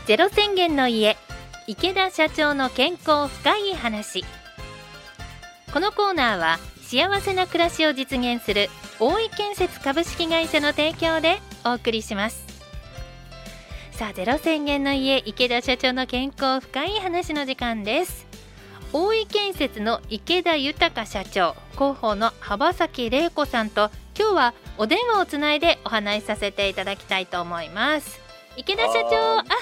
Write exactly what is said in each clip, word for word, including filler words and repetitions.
ゼロ宣言の家、池田社長の健康深い話。このコーナーは幸せな暮らしを実現する大井建設株式会社の提供でお送りします。さあ、ゼロ宣言の家、池田社長の健康深い話の時間です。大井建設の池田豊社長、広報の幅崎玲子さんと今日はお電話をつないでお話しさせていただきたいと思います。池田社長、あ、はい、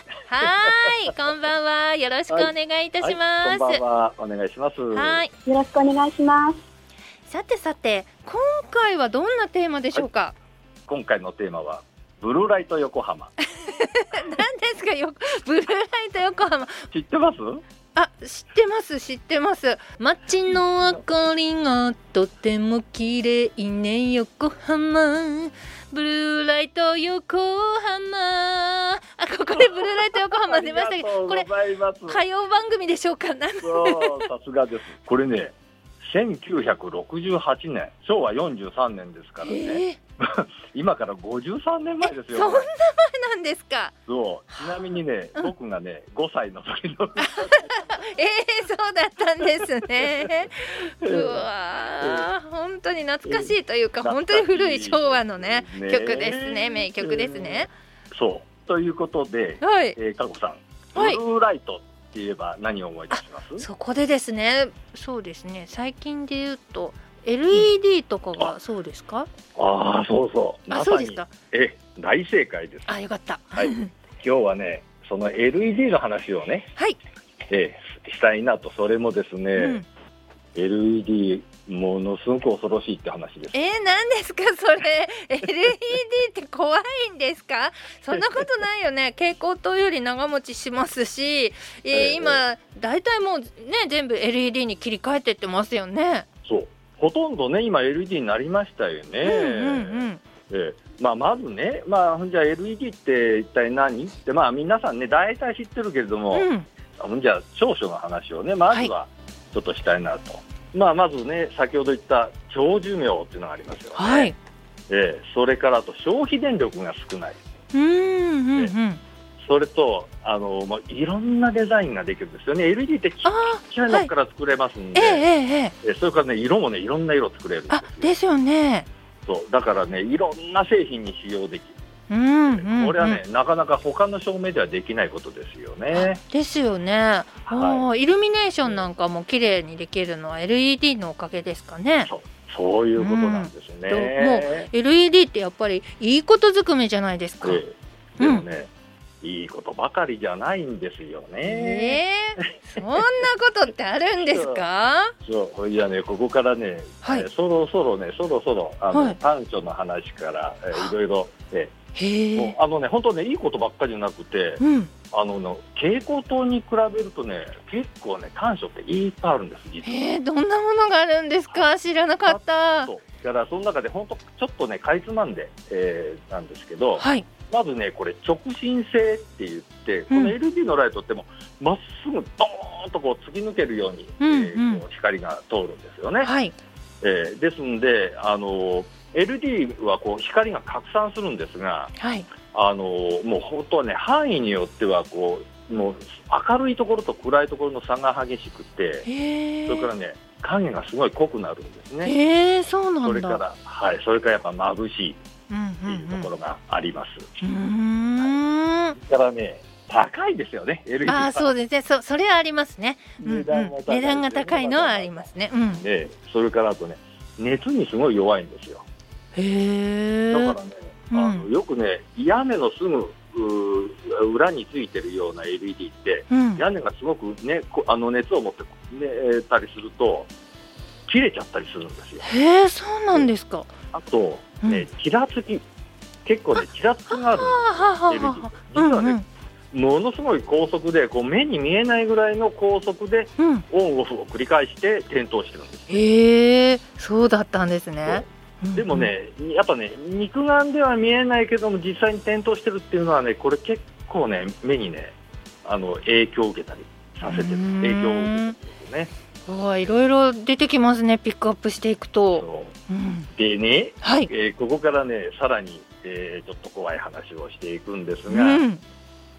こんばんは。よろしくお願いいたします。 はいはい、こんばんは。お願いします。 はい、 よろしくお願いします。 さてさて、今回はどんなテーマでしょうか？はい、 今回のテーマはブルーライト横浜。 何ですかよ、ブルーライト横浜。 知ってます？ あ、知ってます知ってます。街の明かりがとても綺麗ね横浜、ブルーライト横浜。あ、ここでブルーライト横浜出ましたけど、これ歌謡番組でしょうか？ そう、さすがです。これね、せんきゅうひゃくろくじゅうはちねん、しょうわよんじゅうさんねんですからね、えー、今からごじゅうさんねんまえですよ。 そんな前なんですか？ そう、ちなみにね、うん、僕がねごさいの時のえー、そうだったんですね。うわー、本当に懐かしいというか、本当に古い昭和のね、ね曲ですね。名曲ですね。 そうということで、 はい、 えー、かこさん、ブルーライトって言えば何を思い出します？ そこでですね、そうですね、最近で言うと エルイーディー とかがそうですか？ うん、ああ、そうそう、 あ、そうですか。 え、大正解です。 あ、よかった。 はい、今日はね、その エルイーディー の話をね、はい、えー、したいなと。それもですね、うん、エルイーディー ものすごく恐ろしいって話です。 えー、何ですかそれ？ エルイーディー って怖いんですか？そんなことないよね。蛍光灯より長持ちしますし、えー、今だいたいもうね、全部 エルイーディー に切り替えてってますよね。 そう、ほとんどね、今 エルイーディー になりましたよね。うんうんうん、えーまあ、まずね、まあ、じゃあ エルイーディー って一体何って、まあ、皆さんね大体知ってるけれども、うん、じゃあ長所の話をね、まずはちょっとしたいなと。はい、まあ、まずね、先ほど言った長寿命っていうのがありますよね。はい、えー、それからあと消費電力が少ない。うんうんうん、それとあの、まあ、いろんなデザインができるんですよね。 エルイーディー ってちっちゃいのから作れますんで、はい、えーえーえー、それからね、色もね、いろんな色作れるんですよ。 あ、ですよね。 そうだからね、いろんな製品に使用できる。うんうんうん、これはね、なかなか他の照明ではできないことですよね。 ですよね。はい、イルミネーションなんかも綺麗にできるのは エルイーディー のおかげですかね。 そう、そういうことなんですね。うん、 もう エルイーディー ってやっぱりいいことずくめじゃないですか。 ええ、でもね、うん、いいことばかりじゃないんですよね。 えー、そんなことってあるんですか？ そう、いやね、ここからね、はい、えー、そろそろね、そろそろあの、はい、短所の話から、えー、いろいろ、えーへあのね、本当ね、いいことばっかりじゃなくて、うん、あのの蛍光灯に比べるとね、結構ね、短所っていっぱいあるんです、実は。 へー、どんなものがあるんですか？知らなかった。 そうだから、その中で本当ちょっとね、かいつまんで、えー、なんですけど、はい、まずね、これ直進性って言って、うん、この エルイーディー のライトってもまっすぐドーンとこう突き抜けるように、うんうん、えー、こう光が通るんですよね。はい、えー、ですんで、あのーエルイーディー はこう光が拡散するんですが、はい、あのもう本当はね、範囲によってはこうもう明るいところと暗いところの差が激しくて、それからね、影がすごい濃くなるんですね。 へー、そうなんだ。 それから、はい、それからやっぱ眩しいっていうところがあります。うんうんうん、はい、それからね、高いですよね、エルイーディー は。 あ、そうですね、そ, それはありますね。値段が高い、値段が高いのはありますね。うん、 ね、それからあとね、熱にすごい弱いんですよ。 へー、 だからね、あの、うん、よくね、屋根のすぐ裏についてるような エルイーディー って、うん、屋根がすごく、ね、あの熱を持って、ね、たりすると切れちゃったりするんですよ。 へー、そうなんですか。 あと、ね、ちらつき、結構ね、ちらつきがあるんです、エルイーディー。実はね、うんうん、ものすごい高速で、こう目に見えないぐらいの高速で、うん、オンオフを繰り返して点灯してるんです。 へー、そうだったんですね。 でもね、やっぱね、肉眼では見えないけども実際に点灯してるっていうのはね、これ結構ね、目にね、あの影響を受けたりさせてる、影響を受けてるんですよね。 あ、いろいろ出てきますね、ピックアップしていくと。 そう、うん、でね、はい、えー、ここからね、さらに、えー、ちょっと怖い話をしていくんですが、うん、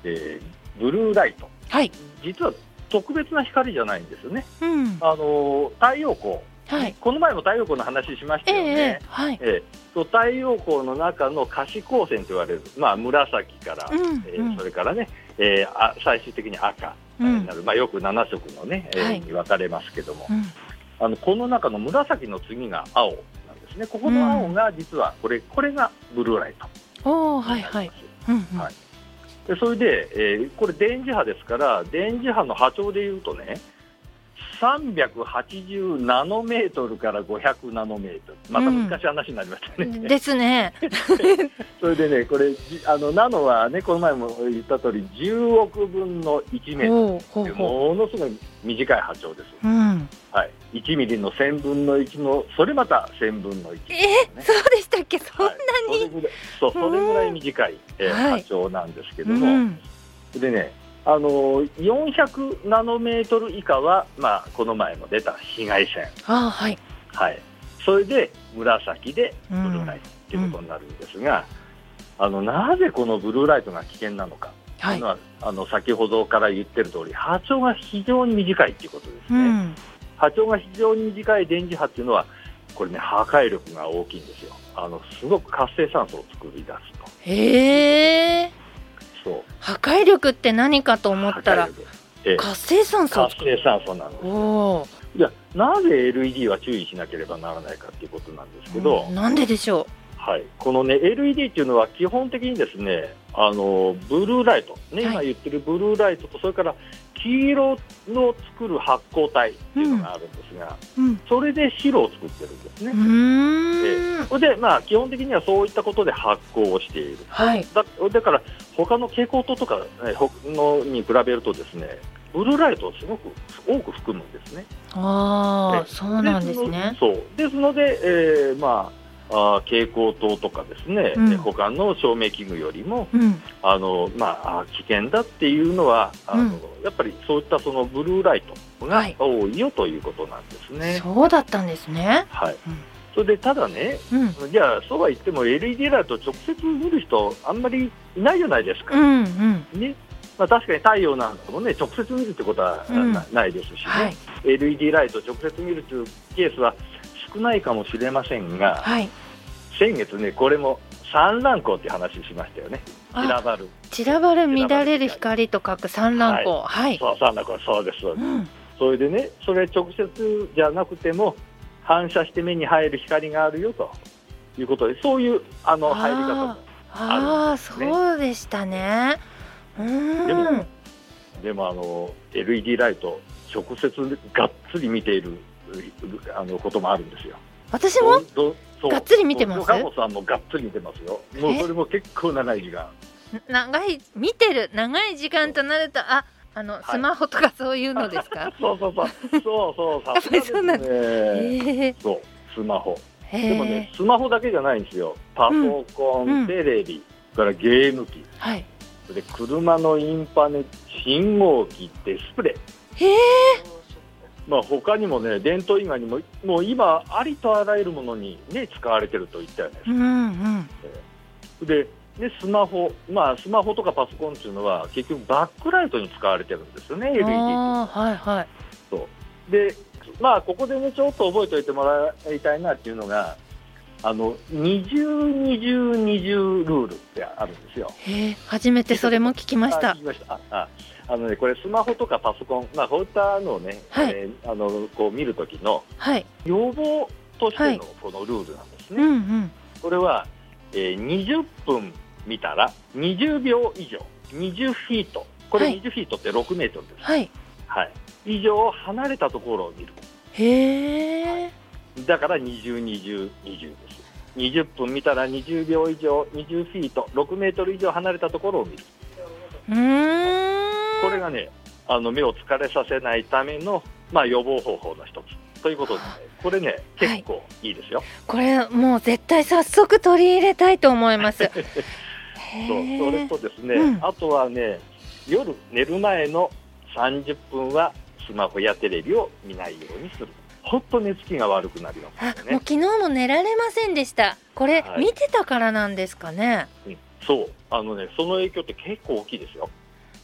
えー、ブルーライト、 はい、 実は特別な光じゃないんですよね、 うん、 あの太陽光、はい、この前も太陽光の話しましたよね、 えーはいえー、そう太陽光の中の可視光線と言われる、まあ、紫から、うんえー、それからね、えー、あ最終的に赤になる、うんまあ、よくなな色のね、えーはい、に分かれますけども、うん、あのこの中の紫の次が青なんですね。ここの青が実はこれ、これがブルーライトになります。はいはいうんうんはい、でそれで、えー、これ電磁波ですから、電磁波の波長でいうとね、さんびゃくはちじゅうナノメートルからごひゃくナノメートル、また難しい話になりましたね、うん、 ですねそれでね、これあのナノはね、この前も言った通りじゅうおくぶんのいちメートル、ものすごい短い波長です、うんはい、いちミリのせんぶんのいちのそれまたせんぶんのいち、ね、 えー、そうでしたっけ、そんなに、 はい、それぐらい、そう、それぐらい短い、えーはい、波長なんですけども、うん、でね、あのよんひゃくナノメートル以下は、まあ、この前も出た紫外線、 あ、はいはい、それで紫でブルーライトということになるんですが、うん、あのなぜこのブルーライトが危険なのか、はい、のはあの先ほどから言ってる通り、波長が非常に短いということですね、うん、波長が非常に短い電磁波っていうのはこれね、破壊力が大きいんですよ。あのすごく活性酸素を作り出すと。 へー、そう破壊力って何かと思ったら、ええ、活性酸素活性酸素なんですよ。じゃあなぜ エルイーディー は注意しなければならないかということなんですけど、 うん、なんででしょう。 はい、このね エルイーディー っていうのは基本的にですね、あのブルーライト、ね、はい、今言ってるブルーライトと、それから黄色の作る発光体っていうのがあるんですが、うんうん、それで白を作ってるんですね。うーん、えそれで、まあ、基本的にはそういったことで発光をしている、はい、だ, だから他の蛍光灯とか、ね、のに比べるとですね、ブルーライトをすごく多く含むんですね。 あ、そうなんですね。 そうですので、えーまああ蛍光灯とかですね、うん、他の照明器具よりも、うん、あのまあ、危険だっていうのはあの、うん、やっぱりそういったそのブルーライトが多いよということなんですね、はい、 そうだったんですね、 はい、うん、それでただね、うん、じゃあそうは言っても エルイーディー ライトを直接見る人あんまりいないじゃないですか、うんうんね、まあ、確かに太陽なんかもね直接見るってことは な,、うん、ないですしね、はい、エルイーディー ライトを直接見るというケースは少ないかもしれませんが、はい、先月ね、これも散乱光っていう話しましたよね。散らばる散らばる乱れる光と書く散乱光、はいはい、 そう散乱光、そうです、うん、それでね、それ直接じゃなくても反射して目に入る光があるよということで、そういうあの入り方もあるんですね。 あ、そうでしたね。うーん、 でも、でもあの エルイーディー ライト直接がっつり見ているあのこともあるんですよ。 私もがっつり見てます。 加茂さんもがっつり見てますよ。もうそれも結構長い時間。 長い見てる長い時間となると、ああのスマホとかそういうのですか。はい、 そうそうそうそうそうさすがですね。えー、そうスマホ。でもね、スマホだけじゃないんですよ。パソコン、うん、テレビ、からゲーム機、はい、それで車のインパネ、信号機、ディスプレイ。へー。まあ、他にもね、電灯以外にももう今ありとあらゆるものに、ね、使われてるといったよね、うんうん、で, でスマホ、まあ、スマホとかパソコンっていうのは結局バックライトに使われてるんですよね、 エルイーディー っていうのは、はいはい、そうで、まあ、ここでねちょっと覚えておいてもらいたいなっていうのが、あのにじゅう、にじゅう、にじゅうルールってあるんですよ。 へ、初めてそれも聞きました。 あ、聞きました。あああのね、これスマホとかパソコン、まあ、こういったのをね、はい、えー、あのこう見るときの予防としてのこのルールなんですね、はい、うんうん、これは、えー、にじゅっぷん見たらにじゅうびょう以上、にじゅうフィート、これにじゅうフィートってろくメートルです、はいはい、以上離れたところを見る。へー、はい、だからにじゅう、にじゅう、にじゅうです。にじゅっぷん見たらにじゅうびょう以上、にじゅうフィート、ろくメートル以上離れたところを見る。うーん、これがね、あの目を疲れさせないための、まあ、予防方法の一つということで、ね、これね結構いいですよ、はい、 これもう絶対早速取り入れたいと思いますそう、 それとですね、うん、あとはね、夜寝る前のさんじゅっぷんはスマホやテレビを見ないようにする。ほんと寝つきが悪くなりますね。 もう昨日も寝られませんでした。これ、はい、見てたからなんですかね。 うん、そう、あのね、その影響って結構大きいですよ。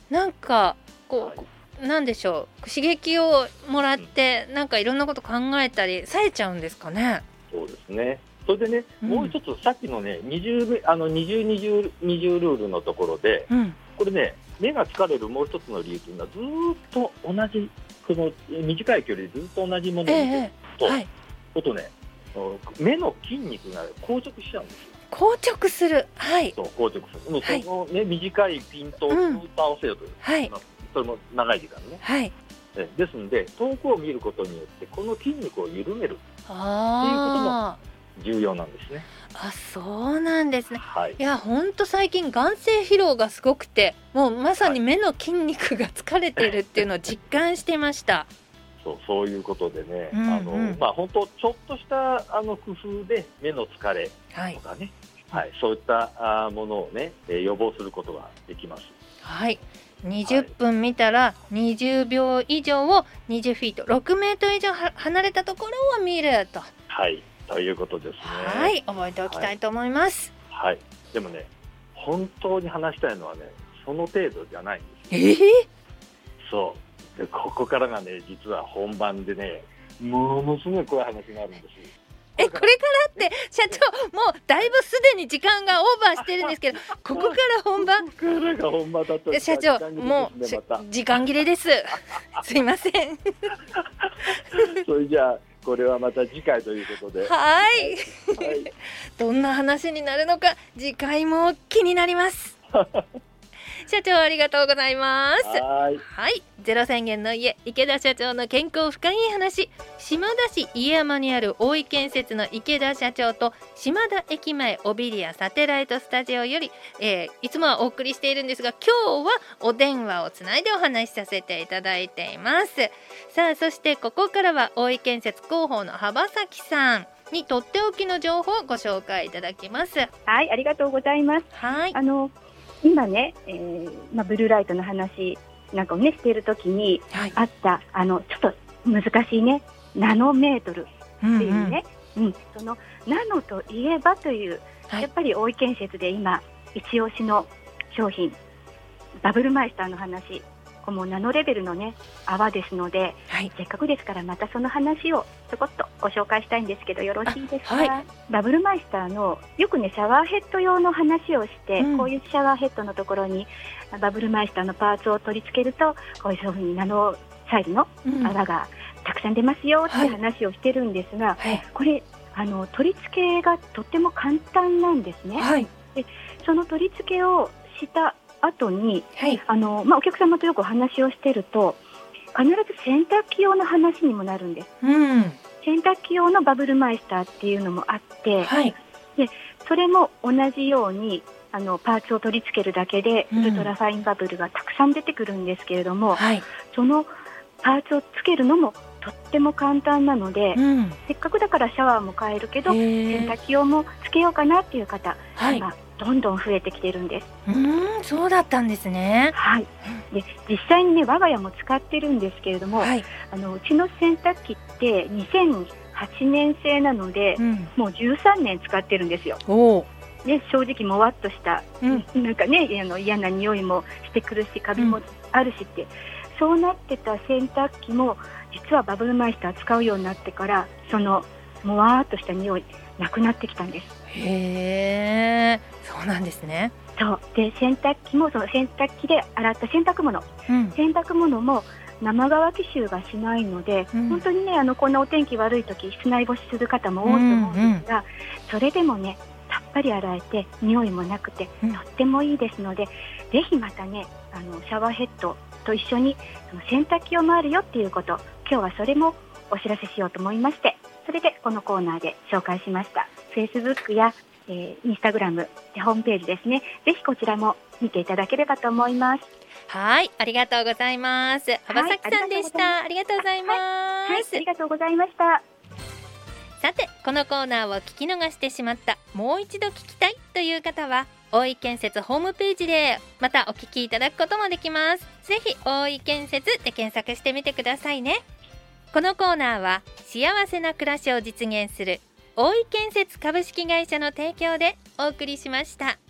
なんかこう、はい、なんでしょう、刺激をもらって、うん、なんかいろんなこと考えたり冴えちゃうんですかね。 そうですね。それでね、うん、もう一つさっきのね二重あの二重二重二重ルールのところで、うん、これね目が疲れるもう一つの理由というのはずーっと同じこの短い距離でずっと同じものを見てると、えーはい、ことね目の筋肉が硬直しちゃうんですよ。 硬直する、はい、 そう硬直する。もうその、ね、はい、短いピントをずっと合わせようという、うん、はい、それも長い時間ね、はい、ですので遠くを見ることによってこの筋肉を緩めるっていうことも重要なんですね。 あ、そうなんですね、 はい、 いや本当最近眼性疲労がすごくて、もうまさに目の筋肉が疲れているっていうのを実感していました。 そう、そういうことでね、うんうん、あのまあ、本当ちょっとしたあの工夫で目の疲れとかね、はいはい、そういったものをね予防することができます。 はい、にじゅっぷん見たらにじゅうびょう以上をにじゅうフィートろくメートル以上離れたところを見ると、 はい、ということですね。 はい、覚えておきたいと思います。 はい、はい、でもね本当に話したいのはねその程度じゃないんです。 えー、 そうでここからがね実は本番でねものすごい怖い話になるんです。 えこれからって社長もうだいぶすでに時間がオーバーしてるんですけどここから本番ここからが本番だった社長もう時間切れですすいませんそれじゃあこれはまた次回ということで、 はい、はい、どんな話になるのか次回も気になります社長ありがとうございます。 はい、 はい、ゼロ宣言の家池田社長の健康深い話、島田市家山にある大井建設の池田社長と島田駅前オビリアサテライトスタジオより、えー、いつもはお送りしているんですが今日はお電話をつないでお話しさせていただいています。さあそしてここからは大井建設広報の幅崎さんにとっておきの情報をご紹介いただきます。 はい、ありがとうございます。 はい、 あの今ね、えーまあ、ブルーライトの話なんかをねしているときにあった、はい、あのちょっと難しいねナノメートルっていうね、うんうんうん、そのナノといえばという、はい、やっぱり大井建設で今一押しの商品バブルマイスターの話、もうナノレベルのね泡ですので、はい、せっかくですからまたその話をちょこっとご紹介したいんですけどよろしいですか。はい、バブルマイスターのよくねシャワーヘッド用の話をして、うん、こういうシャワーヘッドのところにバブルマイスターのパーツを取り付けるとこういう風にナノサイズの泡がたくさん出ますよって話をしてるんですが、はい、これあの取り付けがとっても簡単なんですね。はい、でその取り付けをした後に、はい、あのまあ、お客様とよくお話をしていると必ず洗濯機用の話にもなるんです。うん、洗濯機用のバブルマイスターっていうのもあって、はい、でそれも同じようにあのパーツを取り付けるだけでウルトラファインバブルがたくさん出てくるんですけれども、うん、はい、そのパーツをつけるのもとっても簡単なので、うん、せっかくだからシャワーも買えるけど洗濯機用もつけようかなっていう方、はい、今どんどん増えてきてるんです。 うーん、そうだったんですね。 はい。で実際にね我が家も使ってるんですけれども、はい、あのうちの洗濯機ってにせんはちねん製なので、うん、もうじゅうさんねん使ってるんですよ。おね、正直もわっとした、うん、なんかねあの嫌な匂いもしてくるしカビもあるしって、うん、そうなってた洗濯機も実はバブルマイスター使うようになってからそのもわっとした匂いなくなってきたんです。 へー、そうなんですね。 そうで洗濯機もその洗濯機で洗った洗濯物、うん、洗濯物も生乾き臭がしないので、うん、本当にねあのこんなお天気悪い時室内干しする方も多いと思うんですが、うんうん、それでもねさっぱり洗えて匂いもなくて、うん、とってもいいですのでぜひまたねあのシャワーヘッドと一緒にその洗濯機用もあるよっていうこと今日はそれもお知らせしようと思いましてそれでこのコーナーで紹介しました。 Facebook や、えー、Instagram でホームページですね、ぜひこちらも見ていただければと思います。 はい、ありがとうございます。幅崎さんでした。ありがとうございます。 はいはい、ありがとうございました。 さてこのコーナーを聞き逃してしまった、もう一度聞きたいという方は大井建設ホームページでまたお聞きいただくこともできます。ぜひ大井建設で検索してみてくださいね。このコーナーは幸せな暮らしを実現する大井建設株式会社の提供でお送りしました。